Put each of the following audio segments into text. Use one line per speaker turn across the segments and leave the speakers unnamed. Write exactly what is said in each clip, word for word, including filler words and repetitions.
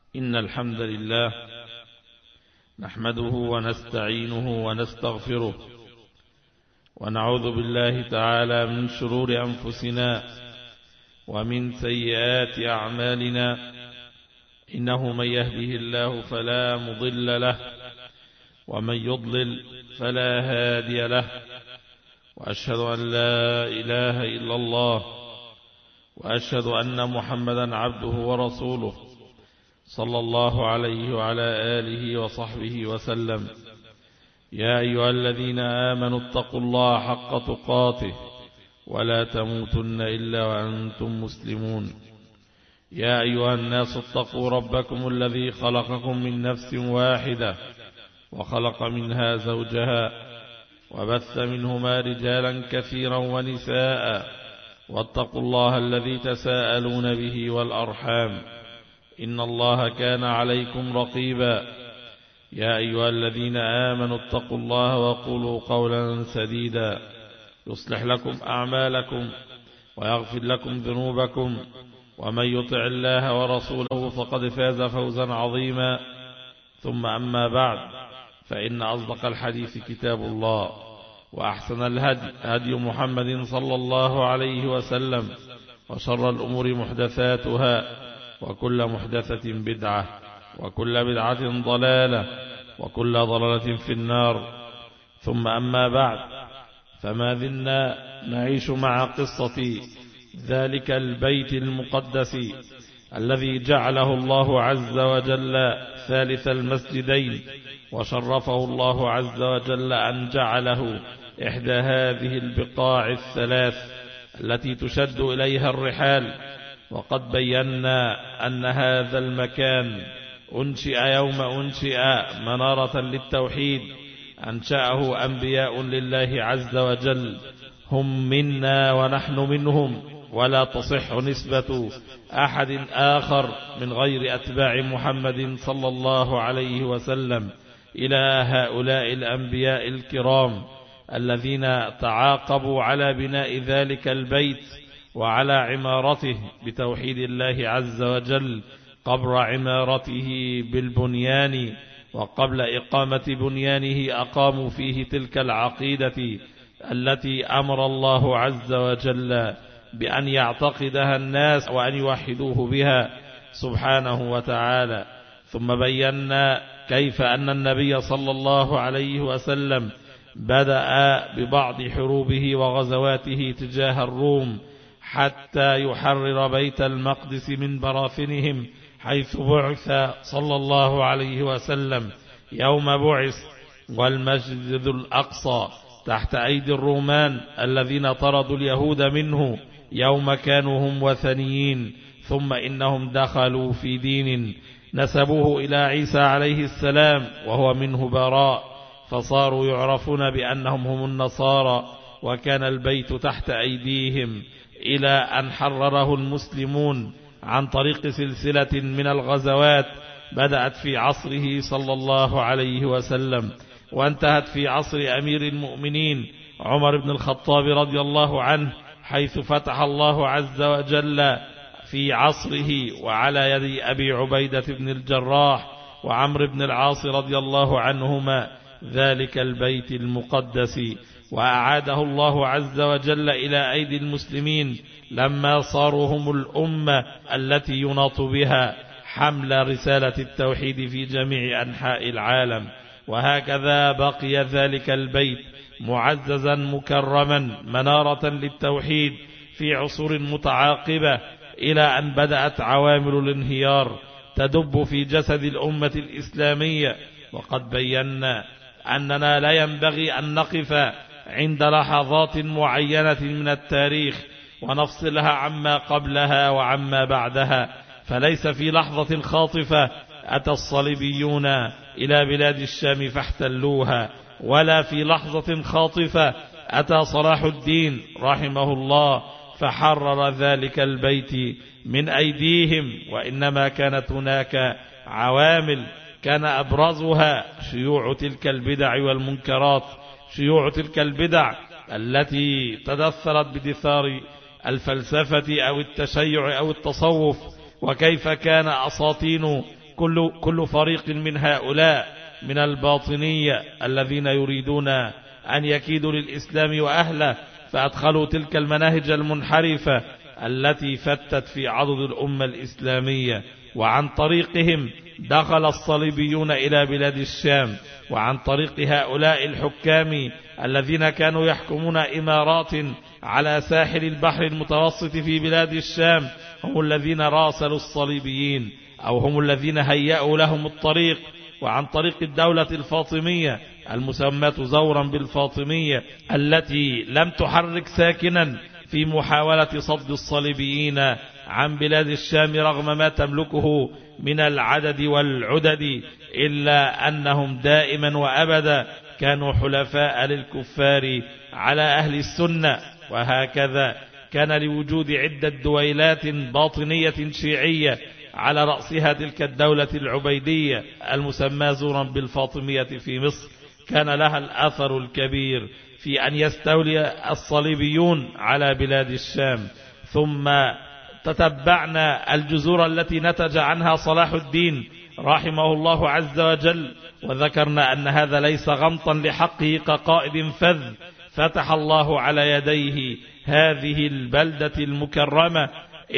إن الحمد لله نحمده ونستعينه ونستغفره ونعوذ بالله تعالى من شرور أنفسنا ومن سيئات أعمالنا إنه من يهده الله فلا مضل له ومن يضلل فلا هادي له وأشهد أن لا إله إلا الله وأشهد أن محمدا عبده ورسوله صلى الله عليه وعلى آله وصحبه وسلم. يا أيها الذين آمنوا اتقوا الله حق تقاته ولا تموتن إلا وأنتم مسلمون. يا أيها الناس اتقوا ربكم الذي خلقكم من نفس واحدة وخلق منها زوجها وبث منهما رجالا كثيرا ونساء واتقوا الله الذي تساءلون به والأرحام إن الله كان عليكم رقيبا. يا أيها الذين آمنوا اتقوا الله وقولوا قولا سديدا يصلح لكم أعمالكم ويغفر لكم ذنوبكم ومن يطع الله ورسوله فقد فاز فوزا عظيما. ثم أما بعد، فإن أصدق الحديث كتاب الله وأحسن الهدي هدي محمد صلى الله عليه وسلم وشر الأمور محدثاتها وكل محدثة بدعة وكل بدعة ضلالة وكل ضلالة في النار. ثم أما بعد، فما زلنا نعيش مع قصة ذلك البيت المقدس الذي جعله الله عز وجل ثالث المسجدين، وشرفه الله عز وجل أن جعله إحدى هذه البقاع الثلاث التي تشد إليها الرحال. وقد بينا أن هذا المكان أنشئ يوم أنشئ منارة للتوحيد، أنشأه أنبياء لله عز وجل هم منا ونحن منهم، ولا تصح نسبة أحد آخر من غير أتباع محمد صلى الله عليه وسلم إلى هؤلاء الأنبياء الكرام الذين تعاقبوا على بناء ذلك البيت وعلى عمارته بتوحيد الله عز وجل قبل عمارته بالبنيان. وقبل إقامة بنيانه أقاموا فيه تلك العقيدة التي أمر الله عز وجل بأن يعتقدها الناس وأن يوحدوه بها سبحانه وتعالى. ثم بينا كيف أن النبي صلى الله عليه وسلم بدأ ببعض حروبه وغزواته تجاه الروم حتى يحرر بيت المقدس من براثنهم، حيث بعث صلى الله عليه وسلم يوم بعث والمسجد الأقصى تحت أيدي الرومان الذين طردوا اليهود منه يوم كانوا هم وثنيين، ثم إنهم دخلوا في دين نسبوه إلى عيسى عليه السلام وهو منه براء، فصاروا يعرفون بأنهم هم النصارى، وكان البيت تحت أيديهم إلى أن حرره المسلمون عن طريق سلسلة من الغزوات بدأت في عصره صلى الله عليه وسلم وانتهت في عصر أمير المؤمنين عمر بن الخطاب رضي الله عنه، حيث فتح الله عز وجل في عصره وعلى يد أبي عبيدة بن الجراح وعمر بن العاص رضي الله عنهما ذلك البيت المقدس، وأعاده الله عز وجل إلى أيدي المسلمين لما صاروا هم الأمة التي يناط بها حمل رسالة التوحيد في جميع أنحاء العالم. وهكذا بقي ذلك البيت معززا مكرما منارة للتوحيد في عصور متعاقبة، إلى أن بدأت عوامل الانهيار تدب في جسد الأمة الإسلامية. وقد بينا أننا لا ينبغي أن نقف عند لحظات معينة من التاريخ ونفصلها عما قبلها وعما بعدها، فليس في لحظة خاطفة أتى الصليبيون إلى بلاد الشام فاحتلوها، ولا في لحظة خاطفة أتى صلاح الدين رحمه الله فحرر ذلك البيت من أيديهم، وإنما كانت هناك عوامل كان أبرزها شيوع تلك البدع والمنكرات، شيوع تلك البدع التي تدثرت بدثار الفلسفة أو التشيع أو التصوف، وكيف كان أساطين كل, كل فريق من هؤلاء من الباطنية الذين يريدون أن يكيدوا للإسلام وأهله، فأدخلوا تلك المناهج المنحرفة التي فتت في عضد الأمة الإسلامية. وعن طريقهم دخل الصليبيون إلى بلاد الشام، وعن طريق هؤلاء الحكام الذين كانوا يحكمون إمارات على ساحل البحر المتوسط في بلاد الشام هم الذين راسلوا الصليبيين أو هم الذين هيأوا لهم الطريق. وعن طريق الدولة الفاطمية المسماة زورا بالفاطمية التي لم تحرك ساكنا في محاولة صد الصليبيين عن بلاد الشام رغم ما تملكه من العدد والعدد، إلا أنهم دائما وأبدا كانوا حلفاء للكفار على أهل السنة. وهكذا كان لوجود عدة دويلات باطنية شيعية على رأسها تلك الدولة العبيدية المسمى زورا بالفاطمية في مصر، كان لها الأثر الكبير في أن يستولي الصليبيون على بلاد الشام. ثم تتبعنا الجذور التي نتج عنها صلاح الدين رحمه الله عز وجل، وذكرنا أن هذا ليس غمطا لحقه كقائد فذ فتح الله على يديه هذه البلدة المكرمة،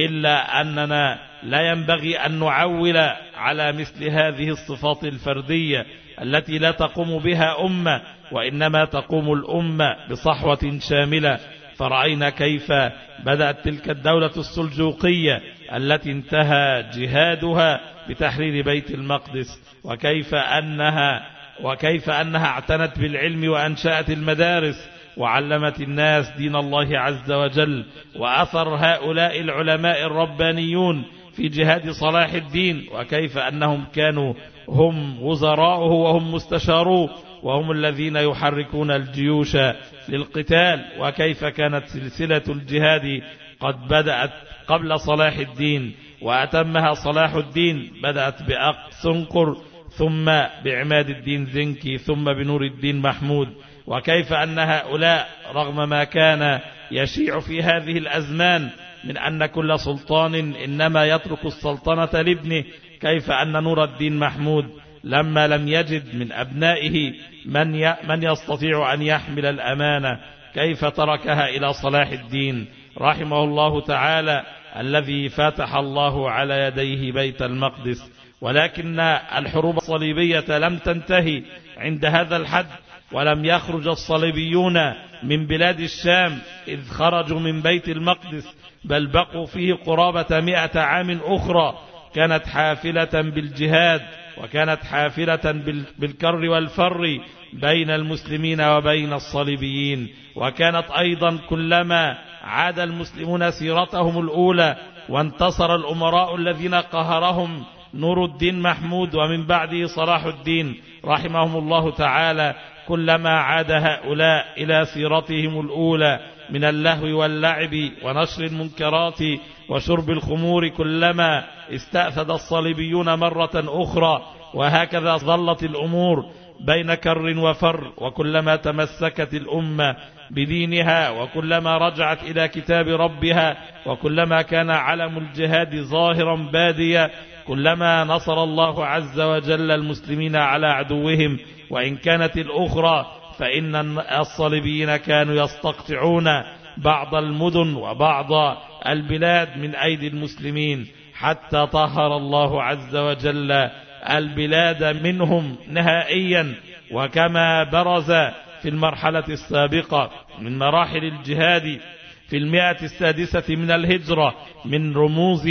إلا أننا لا ينبغي أن نعول على مثل هذه الصفات الفردية التي لا تقوم بها أمة، وإنما تقوم الأمة بصحوة شاملة. فرأينا كيف بدأت تلك الدولة السلجوقية التي انتهى جهادها بتحرير بيت المقدس، وكيف أنها, وكيف أنها اعتنت بالعلم وأنشأت المدارس وعلمت الناس دين الله عز وجل. وأثر هؤلاء العلماء الربانيون في جهاد صلاح الدين، وكيف أنهم كانوا هم وزراؤه وهم مستشاروه وهم الذين يحركون الجيوش للقتال، وكيف كانت سلسلة الجهاد قد بدأت قبل صلاح الدين وأتمها صلاح الدين، بدأت بأقصنقر ثم بعماد الدين زنكي ثم بنور الدين محمود. وكيف أن هؤلاء رغم ما كان يشيع في هذه الأزمان من أن كل سلطان إنما يترك السلطنة لابنه، كيف أن نور الدين محمود لما لم يجد من أبنائه من من يستطيع أن يحمل الأمانة كيف تركها إلى صلاح الدين رحمه الله تعالى الذي فتح الله على يديه بيت المقدس. ولكن الحروب الصليبية لم تنتهي عند هذا الحد، ولم يخرج الصليبيون من بلاد الشام إذ خرجوا من بيت المقدس، بل بقوا فيه قرابة مئة عام أخرى كانت حافلة بالجهاد، وكانت حافلة بالكر والفر بين المسلمين وبين الصليبيين. وكانت أيضا كلما عاد المسلمون سيرتهم الأولى وانتصر الأمراء الذين قهرهم نور الدين محمود ومن بعده صلاح الدين رحمهم الله تعالى، كلما عاد هؤلاء إلى سيرتهم الأولى من اللهو واللعب ونشر المنكرات وشرب الخمور، كلما استأثد الصليبيون مرة أخرى. وهكذا ظلت الأمور بين كر وفر، وكلما تمسكت الأمة بدينها وكلما رجعت إلى كتاب ربها وكلما كان علم الجهاد ظاهرا باديا، كلما نصر الله عز وجل المسلمين على عدوهم. وإن كانت الأخرى فإن الصليبيين كانوا يستقطعون بعض المدن وبعض البلاد من أيدي المسلمين حتى طهر الله عز وجل البلاد منهم نهائيا. وكما برز في المرحلة السابقة من مراحل الجهاد في المئة السادسة من الهجرة من رموز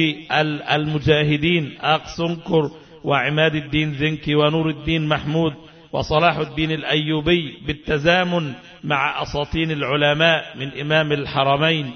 المجاهدين أقصنقر وعماد الدين زنكي ونور الدين محمود وصلاح الدين الأيوبي، بالتزامن مع أساطين العلماء من إمام الحرمين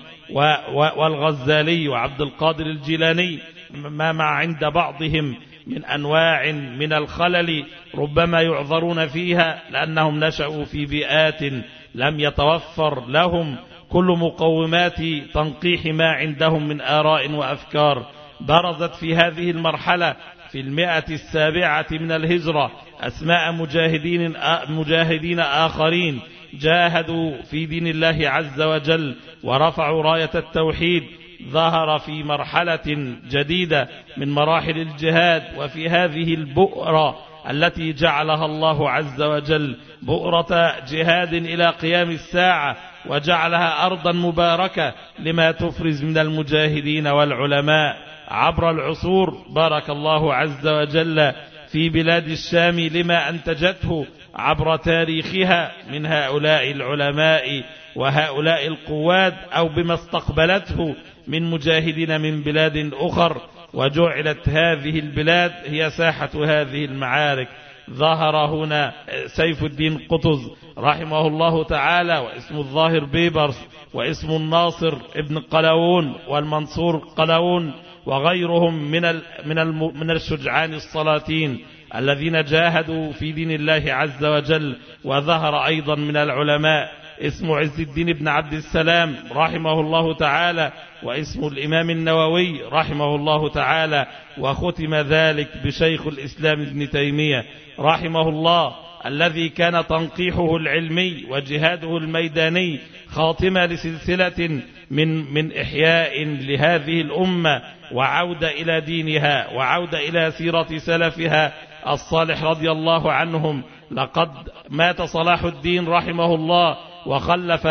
والغزالي وعبد القادر الجيلاني، ما مع عند بعضهم من أنواع من الخلل ربما يعذرون فيها لأنهم نشأوا في بيئات لم يتوفر لهم كل مقومات تنقيح ما عندهم من آراء وأفكار. برزت في هذه المرحلة في المئة السابعة من الهجرة أسماء مجاهدين مجاهدين آخرين جاهدوا في دين الله عز وجل ورفعوا راية التوحيد، ظهر في مرحلة جديدة من مراحل الجهاد، وفي هذه البؤرة التي جعلها الله عز وجل بؤرة جهاد إلى قيام الساعة، وجعلها أرضا مباركة لما تفرز من المجاهدين والعلماء عبر العصور. بارك الله عز وجل في بلاد الشام لما أنتجته عبر تاريخها من هؤلاء العلماء وهؤلاء القواد، أو بما استقبلته من مجاهدين من بلاد أخر، وجعلت هذه البلاد هي ساحة هذه المعارك. ظهر هنا سيف الدين قطز رحمه الله تعالى، واسم الظاهر بيبرس، واسم الناصر ابن قلاوون، والمنصور قلاوون، وغيرهم من من من الشجعان السلاطين الذين جاهدوا في دين الله عز وجل. وظهر أيضا من العلماء اسم عز الدين بن عبد السلام رحمه الله تعالى، واسم الإمام النووي رحمه الله تعالى، وختم ذلك بشيخ الإسلام ابن تيمية رحمه الله، الذي كان تنقيحه العلمي وجهاده الميداني خاتمة لسلسلة من من إحياء لهذه الأمة، وعودة إلى دينها، وعودة إلى سيرة سلفها الصالح رضي الله عنهم. لقد مات صلاح الدين رحمه الله وخلف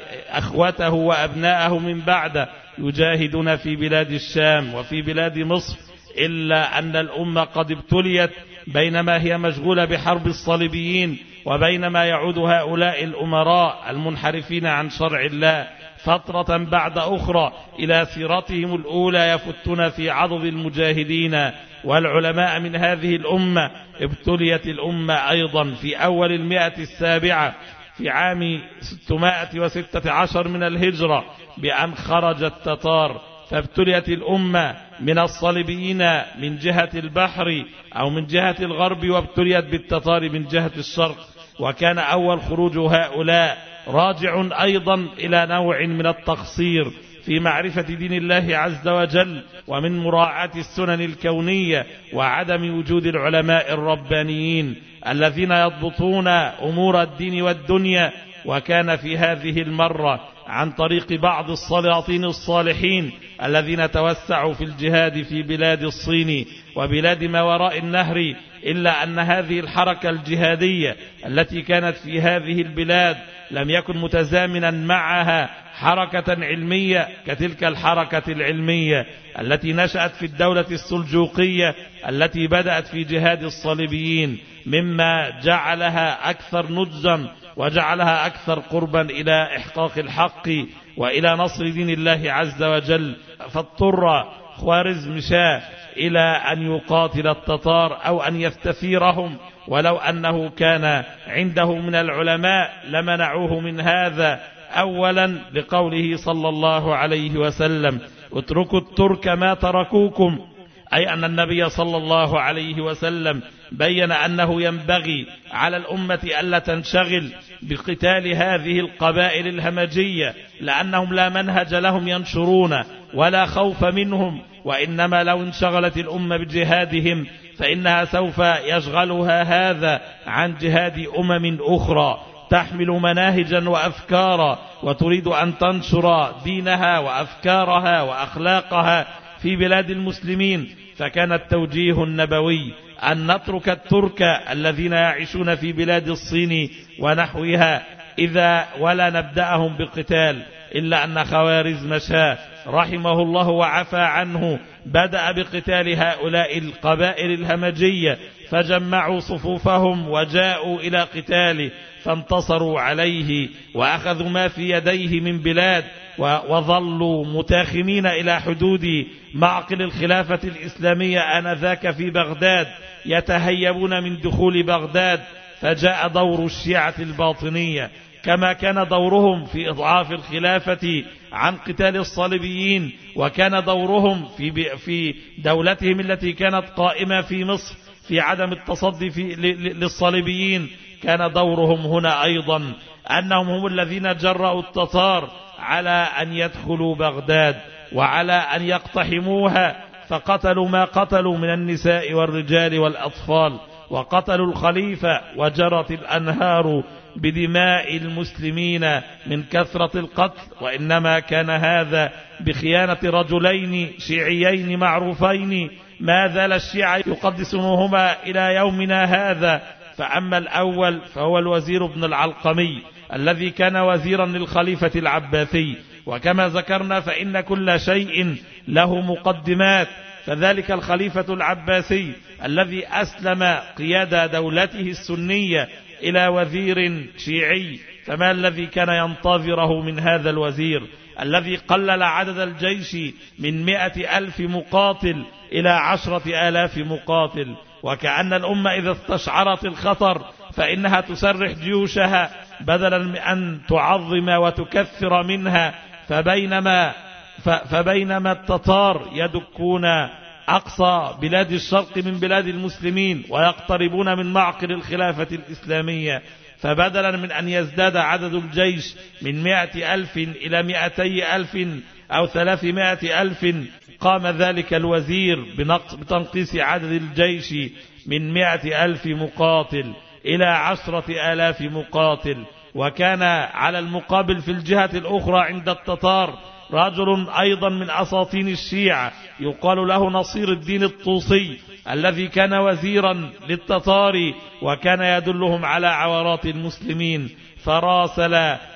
أخوته وأبناءه من بعده يجاهدون في بلاد الشام وفي بلاد مصر، إلا أن الأمة قد ابتليت بينما هي مشغولة بحرب الصليبيين، وبينما يعود هؤلاء الأمراء المنحرفين عن شرع الله فترة بعد أخرى إلى سيرتهم الأولى، يفتون في عضد المجاهدين والعلماء من هذه الأمة. ابتليت الأمة أيضا في أول المئة السابعة في عام ستمائة وستة عشر من الهجرة بأن خرج التتار، فابتليت الأمة من الصليبيين من جهة البحر أو من جهة الغرب، وابتليت بالتتار من جهة الشرق. وكان أول خروج هؤلاء راجع أيضا إلى نوع من التقصير في معرفة دين الله عز وجل، ومن مراعاة السنن الكونية، وعدم وجود العلماء الربانيين الذين يضبطون أمور الدين والدنيا. وكان في هذه المرة عن طريق بعض السلاطين الصالحين الذين توسعوا في الجهاد في بلاد الصين وبلاد ما وراء النهر، إلا أن هذه الحركة الجهادية التي كانت في هذه البلاد لم يكن متزامنا معها حركة علمية كتلك الحركة العلمية التي نشأت في الدولة السلجوقية التي بدأت في جهاد الصليبيين، مما جعلها أكثر نضجا وجعلها أكثر قربا إلى إحقاق الحق وإلى نصر دين الله عز وجل. فاضطر خوارزم شاه إلى أن يقاتل التتار أو أن يستثيرهم، ولو أنه كان عنده من العلماء لمنعوه من هذا، أولا لقوله صلى الله عليه وسلم: اتركوا الترك ما تركوكم، أي أن النبي صلى الله عليه وسلم بين أنه ينبغي على الأمة ألا تنشغل بقتال هذه القبائل الهمجية، لأنهم لا منهج لهم ينشرون ولا خوف منهم، وإنما لو انشغلت الأمة بجهادهم فإنها سوف يشغلها هذا عن جهاد أمم أخرى تحمل مناهجا وأفكارا وتريد أن تنشر دينها وأفكارها وأخلاقها في بلاد المسلمين. فكان التوجيه النبوي أن نترك الترك الذين يعيشون في بلاد الصين ونحوها إذا ولا نبدأهم بقتال، إلا أن خوارزم شاه رحمه الله وعفى عنه بدأ بقتال هؤلاء القبائل الهمجية، فجمعوا صفوفهم وجاءوا إلى قتاله فانتصروا عليه وأخذوا ما في يديه من بلاد، وظلوا متاخمين إلى حدود معقل الخلافة الإسلامية آنذاك في بغداد، يتهيبون من دخول بغداد. فجاء دور الشيعة الباطنية كما كان دورهم في إضعاف الخلافة عن قتال الصليبيين، وكان دورهم في في دولتهم التي كانت قائمة في مصر في عدم التصدي في للصليبيين. كان دورهم هنا أيضا أنهم هم الذين جرأوا التتار على أن يدخلوا بغداد وعلى أن يقتحموها، فقتلوا ما قتلوا من النساء والرجال والأطفال، وقتلوا الخليفة، وجرت الأنهار بدماء المسلمين من كثرة القتل، وإنما كان هذا بخيانة رجلين شيعيين معروفين ما زال الشيعة يقدسونهما إلى يومنا هذا. فأما الأول فهو الوزير بن العلقمي الذي كان وزيرا للخليفة العباسي، وكما ذكرنا فإن كل شيء له مقدمات. فذلك الخليفة العباسي الذي أسلم قيادة دولته السنية إلى وزير شيعي، فما الذي كان ينتظره من هذا الوزير الذي قلل عدد الجيش من مئة ألف مقاتل إلى عشرة آلاف مقاتل؟ وكأن الأمة إذا استشعرت الخطر فإنها تسرح جيوشها بدلا من أن تعظم وتكثر منها. فبينما, فبينما التتار يدكون أقصى بلاد الشرق من بلاد المسلمين ويقتربون من معقل الخلافة الإسلامية، فبدلا من أن يزداد عدد الجيش من مئة ألف إلى مئتي ألف أو ثلاثمائة ألف، قام ذلك الوزير بتنقيص عدد الجيش من مئة ألف مقاتل إلى عشرة آلاف مقاتل. وكان على المقابل في الجهة الأخرى عند التتار رجل أيضا من أساطين الشيعة يقال له نصير الدين الطوسي، الذي كان وزيرا للتتار وكان يدلهم على عورات المسلمين، فراسل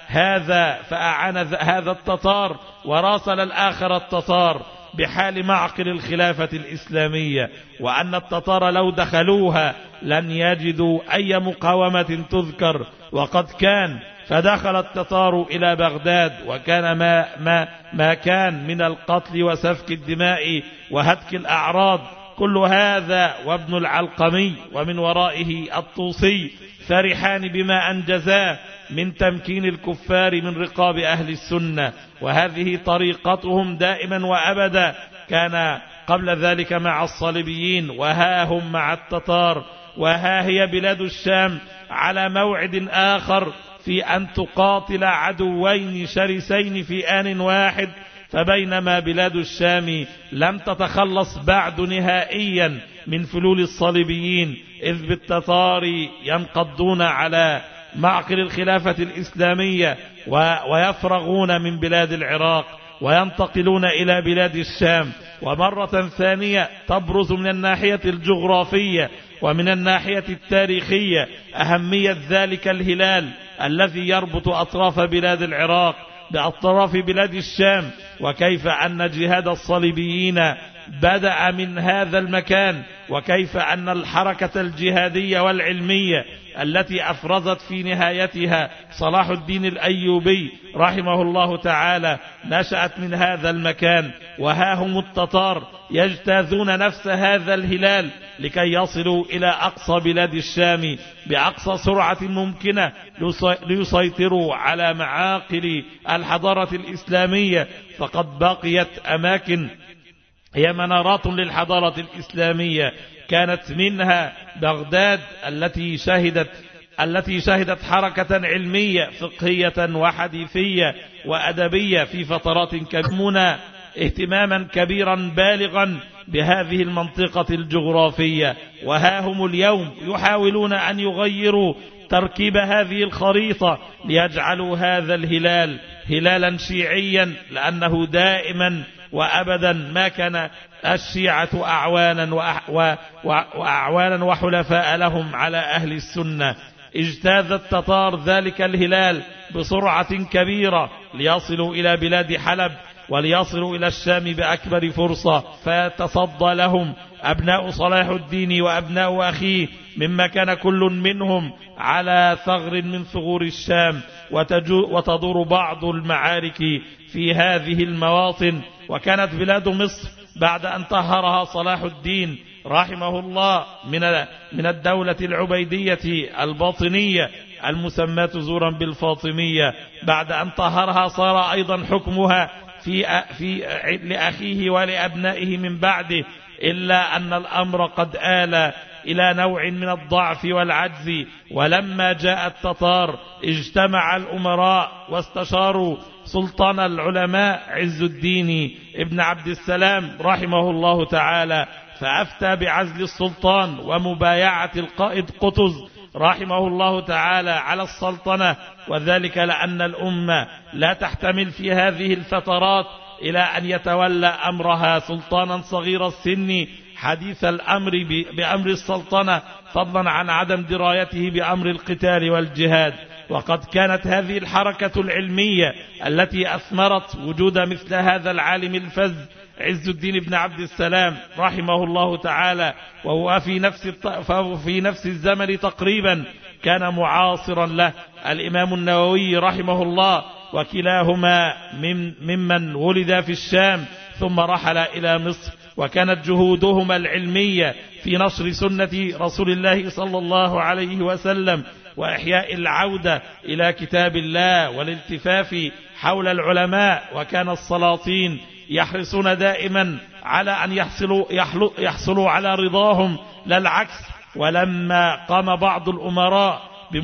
هذا فأعان هذا التتار وراسل الآخر التتار بحال معقل الخلافة الإسلامية، وأن التتار لو دخلوها لن يجدوا أي مقاومة تذكر. وقد كان فدخل التتار إلى بغداد، وكان ما, ما, ما كان من القتل وسفك الدماء وهتك الأعراض كل هذا وابن العلقمي ومن ورائه الطوسي فرحان بما أنجزاه من تمكين الكفار من رقاب أهل السنة. وهذه طريقتهم دائما وأبدا، كان قبل ذلك مع الصليبيين وها هم مع التتار، وها هي بلاد الشام على موعد آخر في أن تقاتل عدوين شرسين في آن واحد. فبينما بلاد الشام لم تتخلص بعد نهائيا من فلول الصليبيين، إذ بالتتار ينقضون على معقل الخلافة الإسلامية ويفرغون من بلاد العراق وينتقلون إلى بلاد الشام. ومرة ثانية تبرز من الناحية الجغرافية ومن الناحية التاريخية أهمية ذلك الهلال الذي يربط أطراف بلاد العراق بأطراف بلاد الشام، وكيف أن جهاد الصليبيين بدأ من هذا المكان، وكيف أن الحركة الجهادية والعلمية التي أفرزت في نهايتها صلاح الدين الأيوبي رحمه الله تعالى نشأت من هذا المكان. وها هم التتار يجتاذون نفس هذا الهلال لكي يصلوا إلى أقصى بلاد الشام بأقصى سرعة ممكنة ليسيطروا على معاقل الحضارة الإسلامية. فقد بقيت أماكن هي منارات للحضارة الإسلامية، كانت منها بغداد التي شهدت التي شهدت حركة علمية فقهية وحديثية وأدبية في فترات كبيرة، اهتماما كبيرا بالغا بهذه المنطقة الجغرافية. وها هم اليوم يحاولون أن يغيروا تركيب هذه الخريطة ليجعلوا هذا الهلال هلالا شيعيا، لأنه دائما وأبدا ما كان الشيعة أعوانا وأعوانا وحلفاء لهم على أهل السنة. اجتاز التتار ذلك الهلال بسرعة كبيرة ليصلوا إلى بلاد حلب وليصلوا إلى الشام بأكبر فرصة، فيتصدى لهم أبناء صلاح الدين وأبناء أخيه، مما كان كل منهم على ثغر من ثغور الشام، وتدور بعض المعارك في هذه المواطن. وكانت بلاد مصر بعد أن طهرها صلاح الدين رحمه الله من من الدولة العبيدية الباطنية المسماة زورا بالفاطمية، بعد أن طهرها صار أيضا حكمها في في لأخيه ولأبنائه من بعده، إلا أن الأمر قد آل إلى نوع من الضعف والعجز. ولما جاء التتار اجتمع الأمراء واستشاروا سلطان العلماء عز الدين ابن عبد السلام رحمه الله تعالى، فأفتى بعزل السلطان ومبايعة القائد قطز رحمه الله تعالى على السلطنة، وذلك لأن الأمة لا تحتمل في هذه الفترات إلى أن يتولى أمرها سلطانا صغير السن حديث الأمر بأمر السلطنة، فضلا عن عدم درايته بأمر القتال والجهاد. وقد كانت هذه الحركة العلمية التي أثمرت وجود مثل هذا العالم الفذ عز الدين بن عبد السلام رحمه الله تعالى، وهو في نفس فهو في نفس الزمن تقريبا كان معاصرا له الإمام النووي رحمه الله، وكلاهما من ممن ولد في الشام ثم رحل إلى مصر، وكانت جهودهما العلمية في نشر سنة رسول الله صلى الله عليه وسلم وإحياء العودة إلى كتاب الله والالتفاف حول العلماء. وكان السلاطين يحرصون دائما على أن يحصلوا, يحصلوا على رضاهم لا العكس. ولما قام بعض الأمراء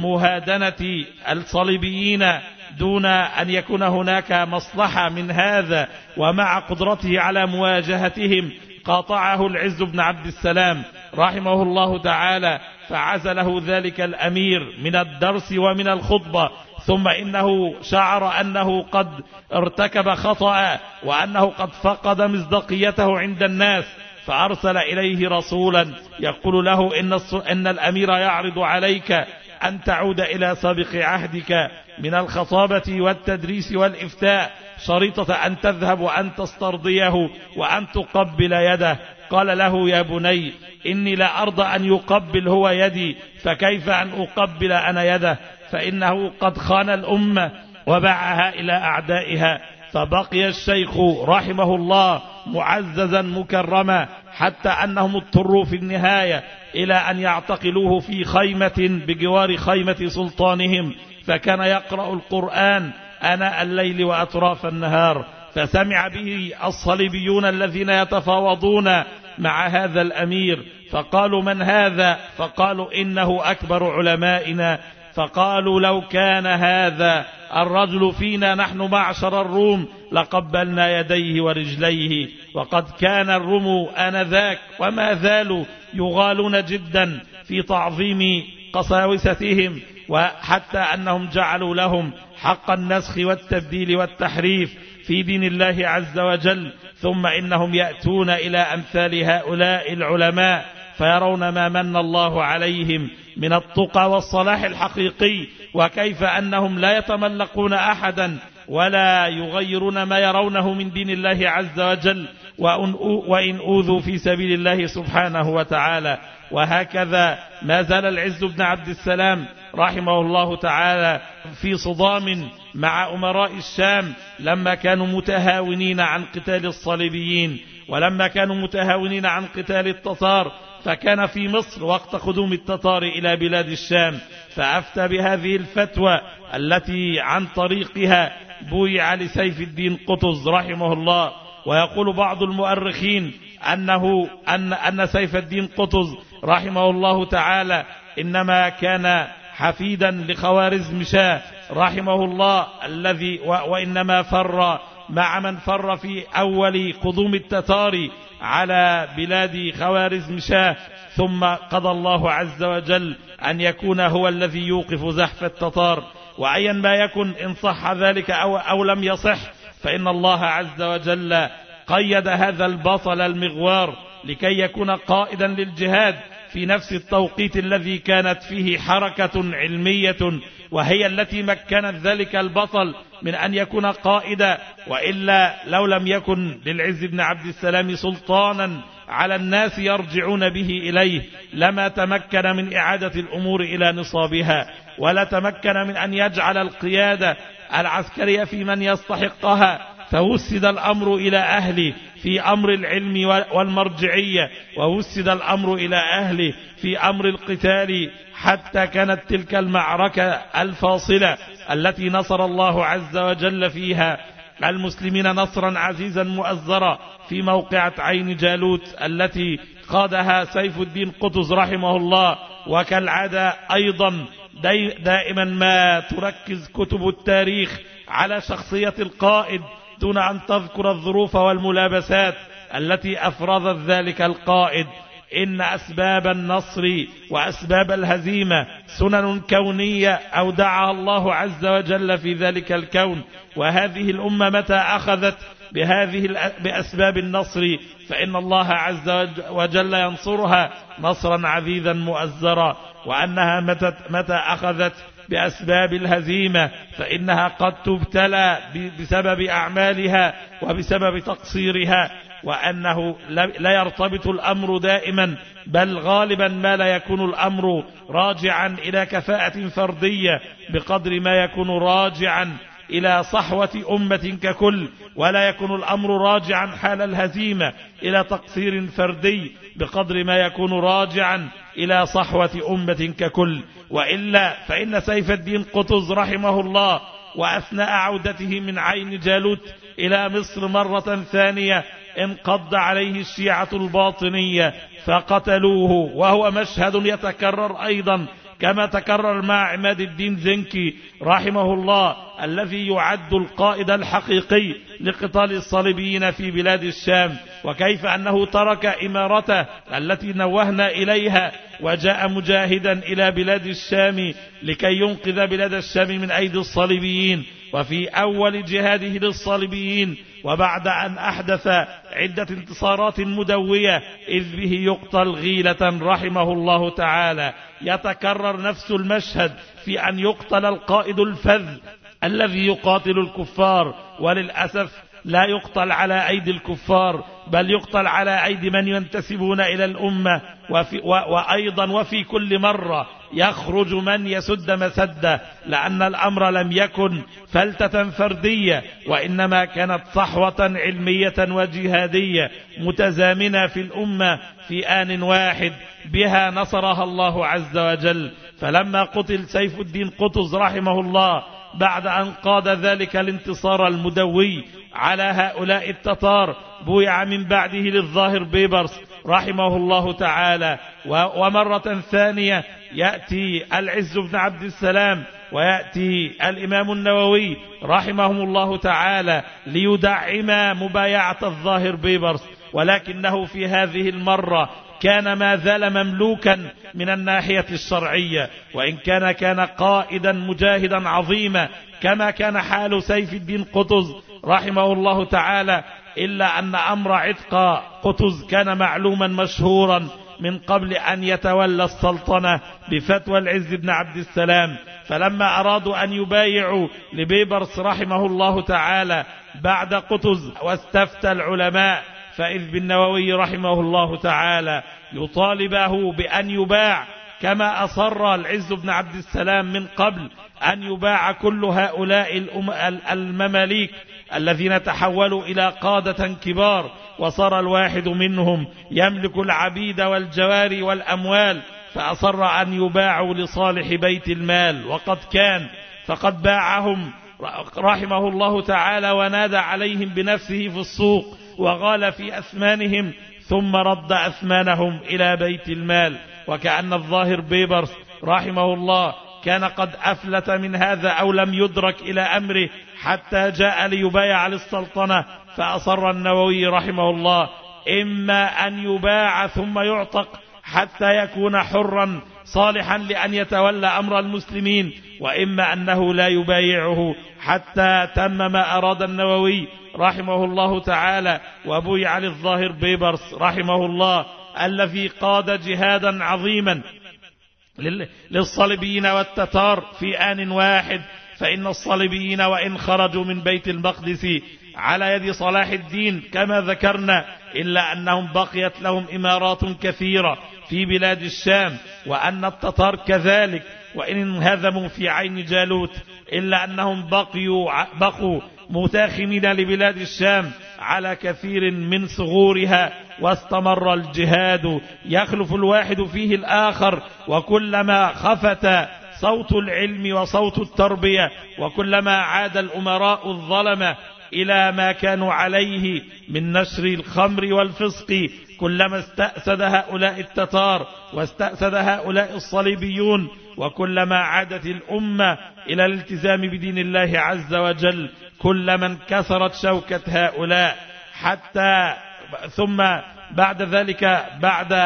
بمهادنة الصليبيين دون أن يكون هناك مصلحة من هذا، ومع قدرته على مواجهتهم، قاطعه العز بن عبد السلام رحمه الله تعالى، فعزله ذلك الأمير من الدرس ومن الخطبة. ثم إنه شعر أنه قد ارتكب خطأ وأنه قد فقد مصداقيته عند الناس، فأرسل إليه رسولا يقول له إن, إن الأمير يعرض عليك أن تعود إلى سابق عهدك من الخطابة والتدريس والإفتاء، شريطة أن تذهب وأن تسترضيه وأن تقبل يده. قال له: يا بني، إني لا أرضى أن يقبل هو يدي، فكيف أن أقبل أنا يده؟ فإنه قد خان الأمة وباعها إلى أعدائها. فبقي الشيخ رحمه الله معززا مكرما، حتى أنهم اضطروا في النهاية إلى أن يعتقلوه في خيمة بجوار خيمة سلطانهم، فكان يقرأ القرآن آناء الليل وأطراف النهار. فسمع به الصليبيون الذين يتفاوضون مع هذا الأمير، فقالوا: من هذا؟ فقالوا: إنه أكبر علمائنا. فقالوا: لو كان هذا الرجل فينا نحن معشر الروم لقبلنا يديه ورجليه. وقد كان الروم آنذاك وما زالوا يغالون جدا في تعظيم قساوستهم، وحتى أنهم جعلوا لهم حق النسخ والتبديل والتحريف في دين الله عز وجل. ثم إنهم يأتون إلى أمثال هؤلاء العلماء فيرون ما من الله عليهم من التقى والصلاح الحقيقي، وكيف أنهم لا يتملقون أحدا ولا يغيرون ما يرونه من دين الله عز وجل، وإن أوذوا في سبيل الله سبحانه وتعالى. وهكذا ما زال العز بن عبد السلام رحمه الله تعالى في صدام مع أمراء الشام لما كانوا متهاونين عن قتال الصليبيين، ولما كانوا متهاونين عن قتال التتار. فكان في مصر وقت قدوم التتار إلى بلاد الشام، فأفتى بهذه الفتوى التي عن طريقها بويع لسيف الدين قطز رحمه الله. ويقول بعض المؤرخين أنه أن, أن سيف الدين قطز رحمه الله تعالى إنما كان حفيدا لخوارزم شاه رحمه الله الذي وإنما فر مع من فر في أول قدوم التتار على بلاد خوارزم شاه، ثم قضى الله عز وجل أن يكون هو الذي يوقف زحف التتار. وأيا ما يكن، إن صح ذلك أو, أو لم يصح، فإن الله عز وجل قيد هذا البطل المغوار لكي يكون قائدا للجهاد في نفس التوقيت الذي كانت فيه حركة علمية، وهي التي مكنت ذلك البطل من أن يكون قائدا. وإلا لو لم يكن للعز بن عبد السلام سلطانا على الناس يرجعون به إليه لما تمكن من إعادة الأمور إلى نصابها، ولا تمكن من أن يجعل القيادة العسكرية في من يستحقها. فوسد الأمر إلى أهله في أمر العلم والمرجعية، ووسد الأمر إلى أهله في أمر القتال، حتى كانت تلك المعركة الفاصلة التي نصر الله عز وجل فيها المسلمين نصرا عزيزا مؤزرا في موقعة عين جالوت التي قادها سيف الدين قطز رحمه الله. وكالعادة أيضا دائما ما تركز كتب التاريخ على شخصية القائد دون أن تذكر الظروف والملابسات التي أفرضت ذلك القائد. إن أسباب النصر وأسباب الهزيمة سنن كونية أودعها الله عز وجل في ذلك الكون، وهذه الأمة متى أخذت بهذه بأسباب النصر فإن الله عز وجل ينصرها نصرا عزيزا مؤزرا، وأنها متى, متى أخذت بأسباب الهزيمة فإنها قد تبتلى بسبب أعمالها وبسبب تقصيرها، وأنه لا يرتبط الأمر دائما، بل غالبا ما لا يكون الأمر راجعا إلى كفاءة فردية بقدر ما يكون راجعا إلى صحوة أمة ككل، ولا يكون الأمر راجعا حال الهزيمة إلى تقصير فردي بقدر ما يكون راجعا إلى صحوة أمة ككل. وإلا فإن سيف الدين قطز رحمه الله وأثناء عودته من عين جالوت إلى مصر مرة ثانية انقض عليه الشيعة الباطنية فقتلوه، وهو مشهد يتكرر أيضا كما تكرر مع عماد الدين زنكي رحمه الله الذي يعد القائد الحقيقي لقتال الصليبيين في بلاد الشام، وكيف أنه ترك إمارته التي نوهنا إليها وجاء مجاهدا إلى بلاد الشام لكي ينقذ بلاد الشام من أيدي الصليبيين، وفي أول جهاده للصليبيين وبعد أن أحدث عدة انتصارات مدوية إذ به يقتل غيلة رحمه الله تعالى. يتكرر نفس المشهد في أن يقتل القائد الفذ الذي يقاتل الكفار، وللأسف لا يقتل على أيدي الكفار بل يقتل على أيدي من ينتسبون إلى الأمة، وفي و وأيضا وفي كل مرة يخرج من يسد مسده، لأن الأمر لم يكن فلتة فردية وإنما كانت صحوة علمية وجهادية متزامنة في الأمة في آن واحد بها نصرها الله عز وجل. فلما قتل سيف الدين قطز رحمه الله بعد أن قاد ذلك الانتصار المدوي على هؤلاء التتار بويع من بعده للظاهر بيبرس رحمه الله تعالى، ومرة ثانية يأتي العز بن عبد السلام ويأتي الإمام النووي رحمهم الله تعالى ليدعم مبايعة الظاهر بيبرس، ولكنه في هذه المرة كان ما زال مملوكا من الناحية الشرعية، وإن كان كان قائدا مجاهدا عظيما كما كان حال سيف الدين قطز رحمه الله تعالى، إلا أن أمر عتق قطز كان معلوما مشهورا من قبل أن يتولى السلطنة بفتوى العز بن عبد السلام. فلما أرادوا أن يبايعوا لبيبرس رحمه الله تعالى بعد قطز واستفتى العلماء، فإذ بالنووي رحمه الله تعالى يطالبه بأن يباع كما أصر العز بن عبد السلام من قبل أن يباع كل هؤلاء المماليك الذين تحولوا إلى قادة كبار، وصار الواحد منهم يملك العبيد والجواري والأموال، فأصر أن يباعوا لصالح بيت المال، وقد كان فقد باعهم رحمه الله تعالى ونادى عليهم بنفسه في السوق وغال في أثمانهم ثم رد أثمانهم إلى بيت المال. وكأن الظاهر بيبرس رحمه الله كان قد أفلت من هذا أو لم يدرك إلى أمره حتى جاء ليبايع للسلطنة، فأصر النووي رحمه الله إما أن يباع ثم يعتق حتى يكون حرا صالحا لأن يتولى أمر المسلمين، وإما أنه لا يبايعه حتى تم ما أراد النووي رحمه الله تعالى وبويع للظاهر بيبرس رحمه الله الذي قاد جهادا عظيما للصليبيين والتتار في آن واحد. فإن الصليبيين وإن خرجوا من بيت المقدس على يد صلاح الدين كما ذكرنا، إلا أنهم بقيت لهم إمارات كثيرة في بلاد الشام، وأن التتار كذلك وإن انهزموا في عين جالوت إلا أنهم بقيوا بقوا متاخمين لبلاد الشام على كثير من ثغورها، واستمر الجهاد يخلف الواحد فيه الآخر، وكلما خفت صوت العلم وصوت التربية وكلما عاد الأمراء الظلمة إلى ما كانوا عليه من نشر الخمر والفسق كلما استأسد هؤلاء التتار واستأسد هؤلاء الصليبيون، وكلما عادت الأمة إلى الالتزام بدين الله عز وجل كلما انكسرت شوكة هؤلاء. حتى ثم بعد ذلك بعد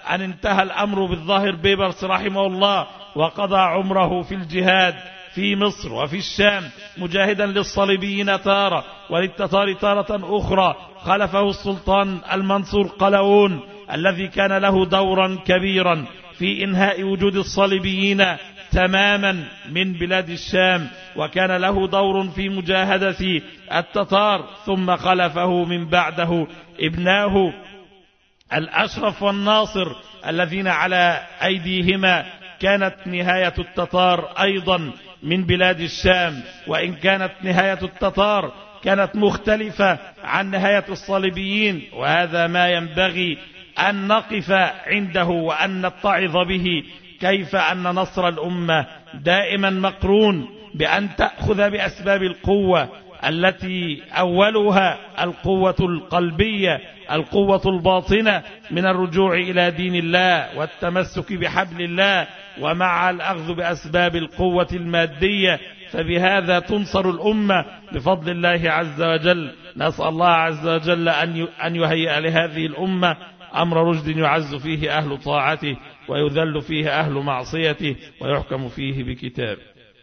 أن انتهى الأمر بالظاهر بيبرس رحمه الله وقضى عمره في الجهاد في مصر وفي الشام مجاهدا للصليبيين تارة وللتتار تارة أخرى. خلفه السلطان المنصور قلاوون الذي كان له دورا كبيرا في إنهاء وجود الصليبيين تماما من بلاد الشام، وكان له دور في مجاهدة التتار. ثم خلفه من بعده ابناه الأشرف والناصر الذين على أيديهما كانت نهاية التتار أيضا من بلاد الشام، وإن كانت نهاية التتار كانت مختلفة عن نهاية الصليبيين، وهذا ما ينبغي أن نقف عنده وأن نتعظ به، كيف أن نصر الأمة دائما مقرون بأن تأخذ بأسباب القوة التي أولها القوة القلبية، القوة الباطنة من الرجوع إلى دين الله والتمسك بحبل الله، ومع الأخذ بأسباب القوة المادية، فبهذا تنصر الأمة بفضل الله عز وجل. نسأل الله عز وجل أن يهيئ لهذه الأمة أمر رشد يعز فيه أهل طاعته ويذل فيه أهل معصيته ويحكم فيه بكتابه.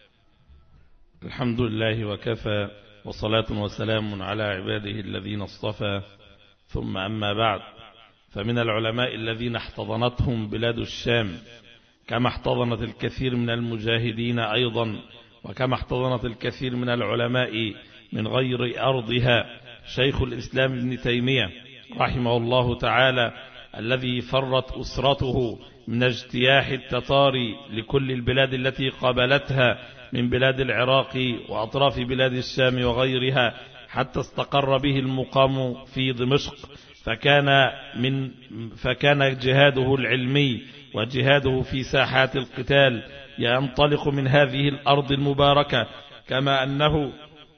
الحمد لله وكفى، وصلاة وسلام على عباده الذين اصطفى، ثم أما بعد، فمن العلماء الذين احتضنتهم بلاد الشام كما احتضنت الكثير من المجاهدين أيضا، وكما احتضنت الكثير من العلماء من غير أرضها، شيخ الإسلام ابن تيمية رحمه الله تعالى، الذي فرت أسرته من اجتياح التتار لكل البلاد التي قابلتها من بلاد العراق وأطراف بلاد الشام وغيرها، حتى استقر به المقام في دمشق. فكان من فكان جهاده العلمي وجهاده في ساحات القتال ينطلق من هذه الأرض المباركة، كما أنه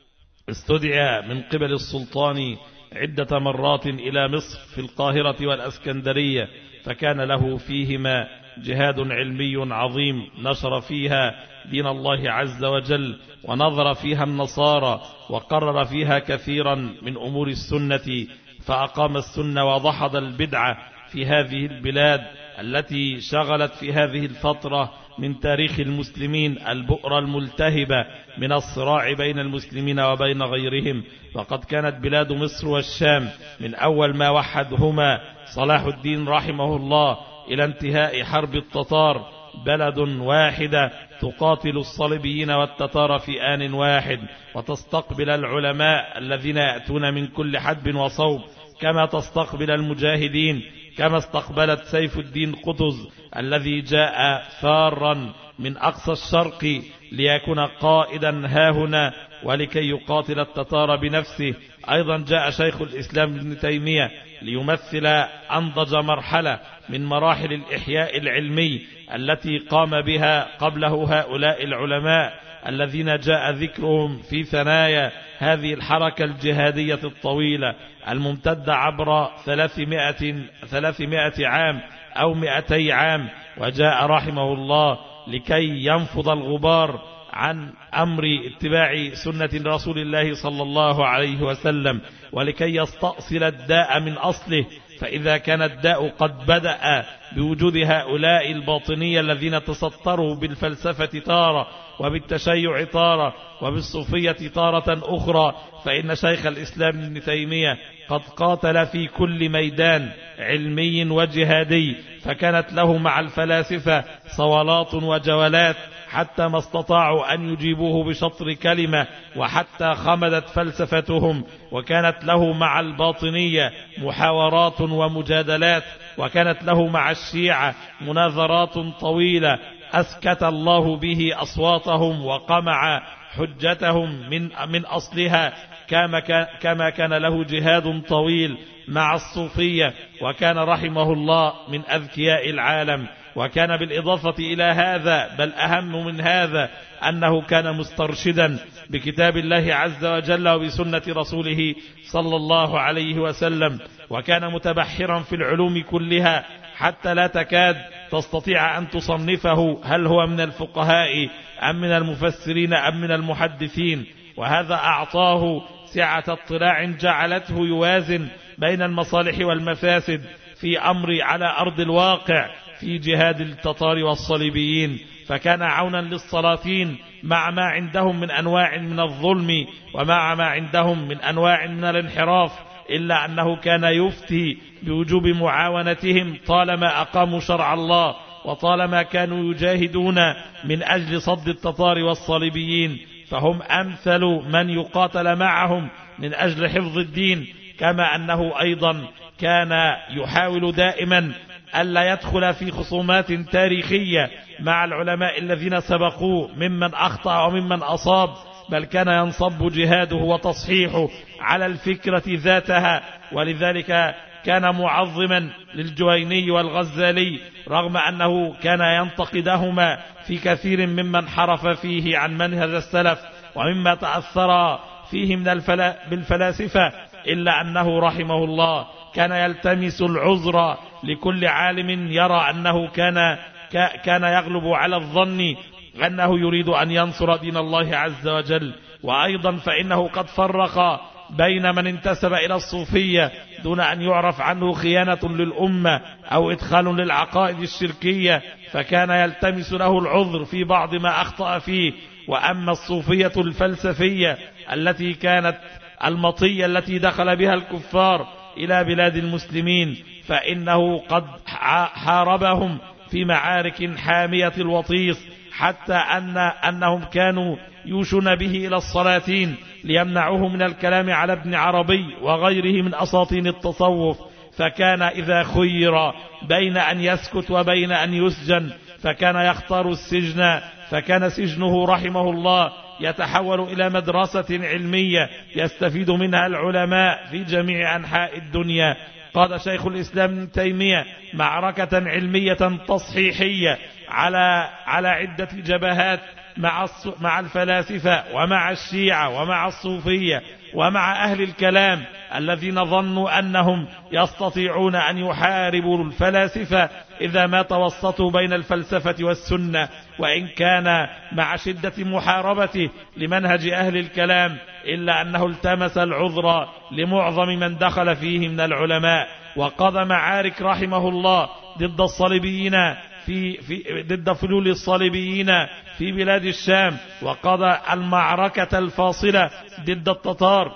استدعى من قبل السلطان عدة مرات إلى مصر في القاهرة والأسكندرية، فكان له فيهما جهاد علمي عظيم، نشر فيها دين الله عز وجل، ونظر فيها النصارى، وقرر فيها كثيرا من أمور السنة، فأقام السنة وضحض البدعة في هذه البلاد التي شغلت في هذه الفترة من تاريخ المسلمين البؤرة الملتهبة من الصراع بين المسلمين وبين غيرهم. وقد كانت بلاد مصر والشام من أول ما وحدهما صلاح الدين رحمه الله إلى انتهاء حرب التتار بلد واحدة تقاتل الصليبيين والتتار في آن واحد، وتستقبل العلماء الذين يأتون من كل حدب وصوب، كما تستقبل المجاهدين، كما استقبلت سيف الدين قطز الذي جاء ثارا من أقصى الشرق ليكون قائدا هاهنا ولكي يقاتل التتار بنفسه. أيضا جاء شيخ الإسلام ابن تيمية ليمثل أنضج مرحلة من مراحل الإحياء العلمي التي قام بها قبله هؤلاء العلماء الذين جاء ذكرهم في ثنايا هذه الحركة الجهادية الطويلة الممتدة عبر ثلاثمائة عام أو مئتي عام. وجاء رحمه الله لكي ينفض الغبار عن أمر اتباع سنة رسول الله صلى الله عليه وسلم، ولكي يستأصل الداء من أصله. فإذا كان الداء قد بدأ بوجود هؤلاء الباطنية الذين تسطروا بالفلسفة تارة وبالتشيع تارة وبالصوفية تارة أخرى، فإن شيخ الإسلام ابن تيمية قد قاتل في كل ميدان علمي وجهادي، فكانت له مع الفلاسفة صولات وجولات حتى ما استطاعوا أن يجيبوه بشطر كلمة، وحتى خمدت فلسفتهم. وكانت له مع الباطنية محاورات ومجادلات، وكانت له مع الشيعة مناظرات طويلة أسكت الله به أصواتهم وقمع حجتهم من من أصلها، كما كان له جهاد طويل مع الصوفية، وكان رحمه الله من أذكياء العالم. وكان بالإضافة إلى هذا، بل أهم من هذا، أنه كان مسترشدا بكتاب الله عز وجل وبسنة رسوله صلى الله عليه وسلم، وكان متبحرا في العلوم كلها حتى لا تكاد تستطيع أن تصنفه هل هو من الفقهاء أم من المفسرين أم من المحدثين. وهذا أعطاه سعة اطلاع جعلته يوازن بين المصالح والمفاسد في أمر على أرض الواقع في جهاد التتار والصليبيين، فكان عونا للسلاطين مع ما عندهم من أنواع من الظلم ومع ما عندهم من أنواع من الانحراف، إلا أنه كان يفتي بوجوب معاونتهم طالما أقاموا شرع الله وطالما كانوا يجاهدون من أجل صد التتار والصليبيين، فهم أمثل من يقاتل معهم من أجل حفظ الدين. كما أنه أيضا كان يحاول دائما ألا يدخل في خصومات تاريخية مع العلماء الذين سبقوه ممن أخطأ وممن أصاب، بل كان ينصب جهاده وتصحيحه على الفكرة ذاتها. ولذلك كان معظما للجويني والغزالي رغم أنه كان ينتقدهما في كثير مما انحرف فيه عن منهج السلف ومما تأثر فيه من الفلا بالفلاسفة، إلا أنه رحمه الله كان يلتمس العذر لكل عالم يرى أنه كان كان يغلب على الظن أنه يريد أن ينصر دين الله عز وجل. وأيضا فإنه قد فرق بين من انتسب إلى الصوفية دون أن يعرف عنه خيانة للأمة أو إدخال للعقائد الشركية، فكان يلتمس له العذر في بعض ما أخطأ فيه. وأما الصوفية الفلسفية التي كانت المطية التي دخل بها الكفار إلى بلاد المسلمين، فإنه قد حاربهم في معارك حامية الوطيس، حتى أن أنهم كانوا يوشون به إلى السلاطين ليمنعوه من الكلام على ابن عربي وغيره من أساطين التصوف. فكان إذا خير بين أن يسكت وبين أن يسجن فكان يختار السجن، فكان سجنه رحمه الله يتحول إلى مدرسة علمية يستفيد منها العلماء في جميع أنحاء الدنيا. قاد شيخ الإسلام ابن تيمية معركة علمية تصحيحية على على عدة جبهات مع مع الفلاسفة ومع الشيعة ومع الصوفية ومع أهل الكلام الذين ظنوا أنهم يستطيعون أن يحاربوا الفلاسفة إذا ما توسطوا بين الفلسفة والسنة، وإن كان مع شدة محاربته لمنهج أهل الكلام إلا أنه التمس العذر لمعظم من دخل فيه من العلماء. وقضى معارك رحمه الله ضد الصليبيين في, في ضد فلول الصليبيين في بلاد الشام، وقضى المعركة الفاصلة ضد التتار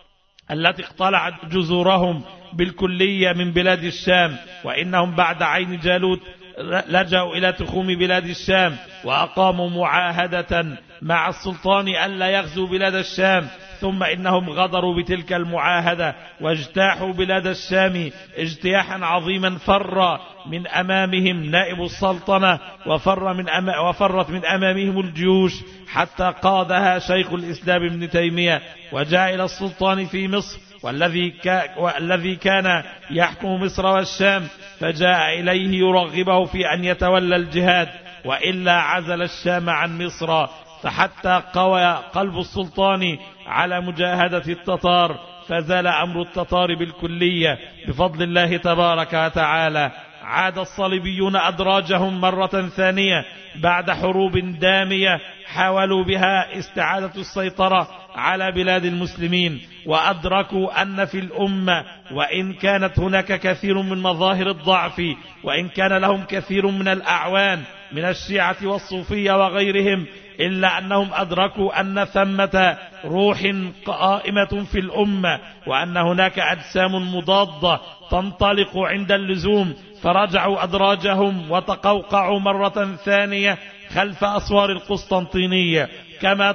التي اقتلعت جذورهم بالكلية من بلاد الشام، وإنهم بعد عين جالوت لجأوا إلى تخوم بلاد الشام وأقاموا معاهدة مع السلطان ألا يغزو بلاد الشام، ثم إنهم غدروا بتلك المعاهدة واجتاحوا بلاد الشام اجتياحا عظيما، فر من أمامهم نائب السلطنة وفر من أم... وفرت من أمامهم الجيوش حتى قادها شيخ الإسلام ابن تيمية وجاء إلى السلطان في مصر والذي, ك... والذي كان يحكم مصر والشام، فجاء إليه يرغبه في أن يتولى الجهاد وإلا عزل الشام عن مصر، فحتى قوى قلب السلطان على مجاهدة التتار، فزال أمر التتار بالكلية بفضل الله تبارك وتعالى. عاد الصليبيون أدراجهم مرة ثانية بعد حروب دامية حاولوا بها استعادة السيطرة على بلاد المسلمين، وأدركوا أن في الأمة وإن كانت هناك كثير من مظاهر الضعف وإن كان لهم كثير من الأعوان من الشيعة والصوفية وغيرهم، إلا أنهم أدركوا أن ثمة روح قائمة في الأمة وأن هناك أجسام مضادة تنطلق عند اللزوم، فرجعوا أدراجهم وتقوقعوا مرة ثانية خلف أسوار القسطنطينية كما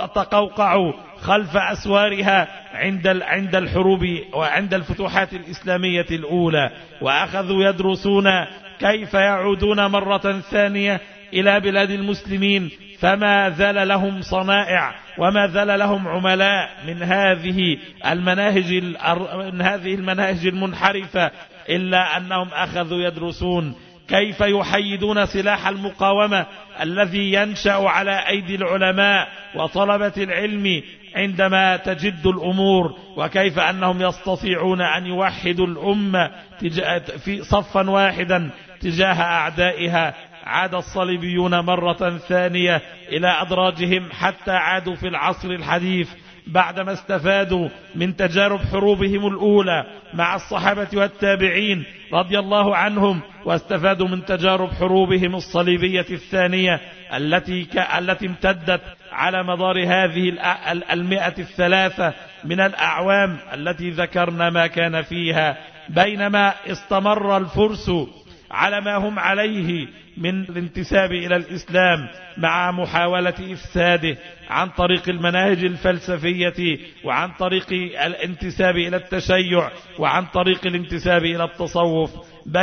تقوقعوا خلف أسوارها عند عند الحروب وعند الفتوحات الإسلامية الأولى، وأخذوا يدرسون كيف يعودون مرة ثانية إلى بلاد المسلمين، فما زال لهم صنائع وما زال لهم عملاء من هذه المناهج من هذه المناهج المنحرفة، إلا أنهم أخذوا يدرسون كيف يحيدون سلاح المقاومة الذي ينشأ على أيدي العلماء وطلبة العلم عندما تجد الأمور، وكيف أنهم يستطيعون أن يوحدوا الأمة في صفا واحدا تجاه أعدائها. عاد الصليبيون مرة ثانية إلى أدراجهم حتى عادوا في العصر الحديث بعدما استفادوا من تجارب حروبهم الأولى مع الصحابة والتابعين رضي الله عنهم، واستفادوا من تجارب حروبهم الصليبية الثانية التي ك... التي امتدت على مدار هذه المئة الثلاثة من الأعوام التي ذكرنا ما كان فيها. بينما استمر الفرس على ما هم عليه من الانتساب إلى الإسلام مع محاولة إفساده عن طريق المناهج الفلسفية، وعن طريق الانتساب إلى التشيع، وعن طريق الانتساب إلى التصوف،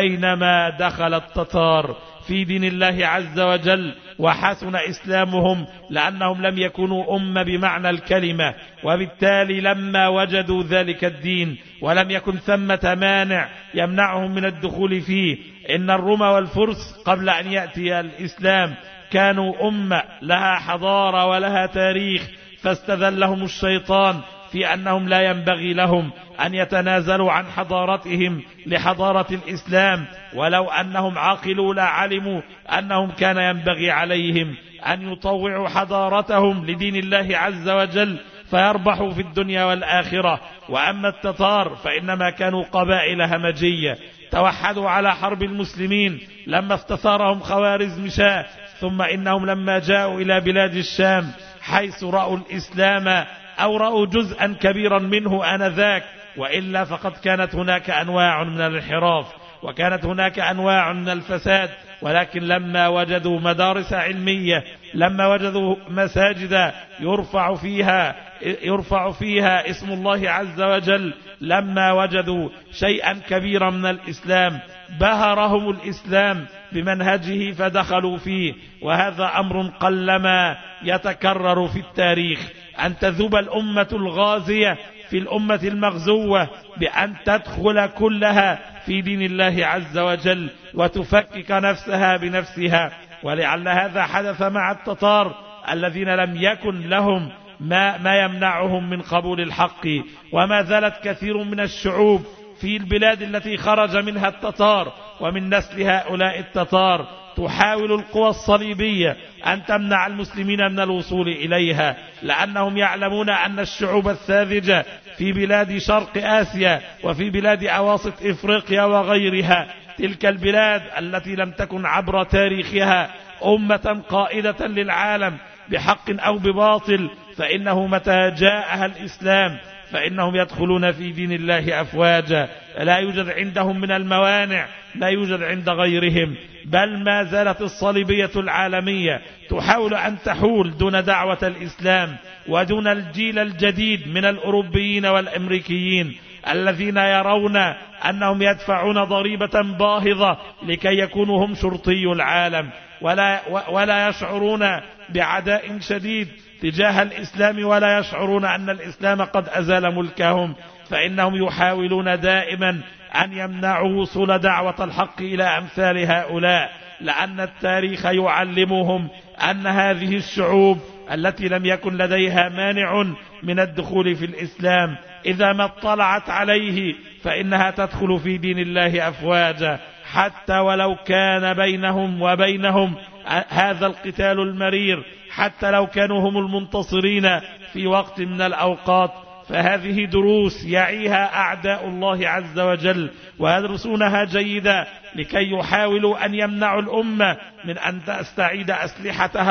بينما دخل التتار في دين الله عز وجل وحسن إسلامهم لأنهم لم يكونوا أمة بمعنى الكلمة، وبالتالي لما وجدوا ذلك الدين ولم يكن ثمة مانع يمنعهم من الدخول فيه. إن الروم والفرس قبل أن يأتي الإسلام كانوا أمة لها حضارة ولها تاريخ، فاستذلهم الشيطان في أنهم لا ينبغي لهم أن يتنازلوا عن حضارتهم لحضارة الإسلام، ولو أنهم عاقلوا لا علموا أنهم كان ينبغي عليهم أن يطوعوا حضارتهم لدين الله عز وجل فيربحوا في الدنيا والآخرة. وأما التتار فإنما كانوا قبائل همجية توحدوا على حرب المسلمين لما استثارهم خوارزم شاه، ثم إنهم لما جاءوا إلى بلاد الشام حيث رأوا الإسلام أو رأوا جزءا كبيرا منه آنذاك، وإلا فقد كانت هناك أنواع من الانحراف وكانت هناك أنواع من الفساد، ولكن لما وجدوا مدارس علمية، لما وجدوا مساجد يرفع فيها يرفع فيها اسم الله عز وجل، لما وجدوا شيئا كبيرا من الإسلام بهرهم الإسلام بمنهجه فدخلوا فيه. وهذا أمر قلما يتكرر في التاريخ، أن تذوب الأمة الغازية في الأمة المغزوة بأن تدخل كلها في دين الله عز وجل وتفكك نفسها بنفسها. ولعل هذا حدث مع التتار الذين لم يكن لهم ما, ما يمنعهم من قبول الحق، وما زالت كثير من الشعوب في البلاد التي خرج منها التتار ومن نسل هؤلاء التتار تحاول القوى الصليبية أن تمنع المسلمين من الوصول إليها، لأنهم يعلمون أن الشعوب الساذجة في بلاد شرق آسيا وفي بلاد أواسط إفريقيا وغيرها، تلك البلاد التي لم تكن عبر تاريخها أمة قائدة للعالم بحق أو بباطل، فإنه متى جاءها الإسلام فإنهم يدخلون في دين الله أفواجا، لا يوجد عندهم من الموانع لا يوجد عند غيرهم. بل ما زالت الصليبية العالمية تحاول أن تحول دون دعوة الإسلام ودون الجيل الجديد من الأوروبيين والأمريكيين الذين يرون أنهم يدفعون ضريبة باهظة لكي يكونوا هم شرطي العالم، ولا, ولا يشعرون بعداء شديد تجاه الإسلام، ولا يشعرون أن الإسلام قد أزال ملكهم، فإنهم يحاولون دائما أن يمنعوا وصول دعوة الحق إلى أمثال هؤلاء، لأن التاريخ يعلمهم أن هذه الشعوب التي لم يكن لديها مانع من الدخول في الإسلام إذا ما اطلعت عليه فإنها تدخل في دين الله أفواجا، حتى ولو كان بينهم وبينهم هذا القتال المرير، حتى لو كانوا هم المنتصرين في وقت من الأوقات. فهذه دروس يعيها أعداء الله عز وجل ويدرسونها جيدا لكي يحاولوا أن يمنعوا الأمة من أن تستعيد أسلحتها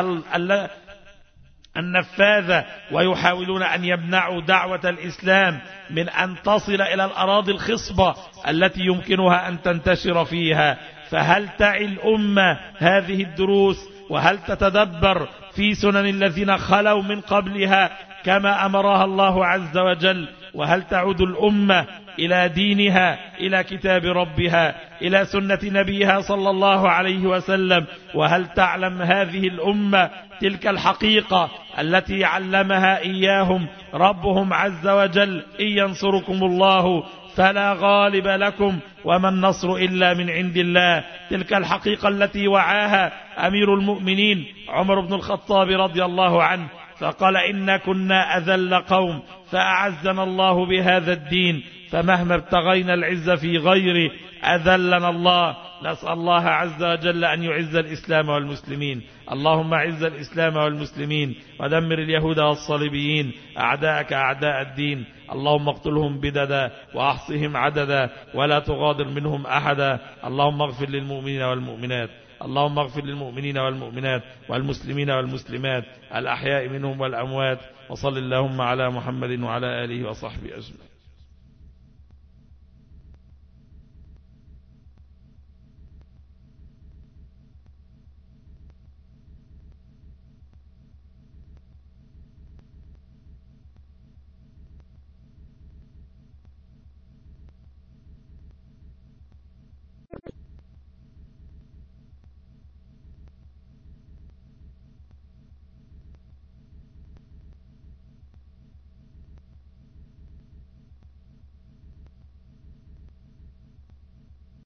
النفاذة، ويحاولون أن يمنعوا دعوة الإسلام من أن تصل إلى الأراضي الخصبة التي يمكنها أن تنتشر فيها. فهل تعي الأمة هذه الدروس؟ وهل تتدبر في سنن الذين خلوا من قبلها كما أمرها الله عز وجل؟ وهل تعود الأمة إلى دينها، إلى كتاب ربها، إلى سنة نبيها صلى الله عليه وسلم؟ وهل تعلم هذه الأمة تلك الحقيقة التي علمها إياهم ربهم عز وجل؟ إن ينصركم الله فلا غالب لكم وما النصر إلا من عند الله. تلك الحقيقة التي وعاها أمير المؤمنين عمر بن الخطاب رضي الله عنه، فقال إن كنا أذل قوم فأعزنا الله بهذا الدين فمهما ابتغينا العزة في غيره أذلنا الله. نسأل الله عز وجل أن يعز الإسلام والمسلمين. اللهم أعز الإسلام والمسلمين ودمر اليهود والصليبيين أعداءك أعداء الدين. اللهم اقتلهم بددا وأحصهم عددا ولا تغادر منهم أحدا. اللهم اغفر للمؤمنين والمؤمنات اللهم اغفر للمؤمنين والمؤمنات والمسلمين والمسلمات الأحياء منهم والأموات. وصل اللهم على محمد وعلى آله وصحبه أجمعين.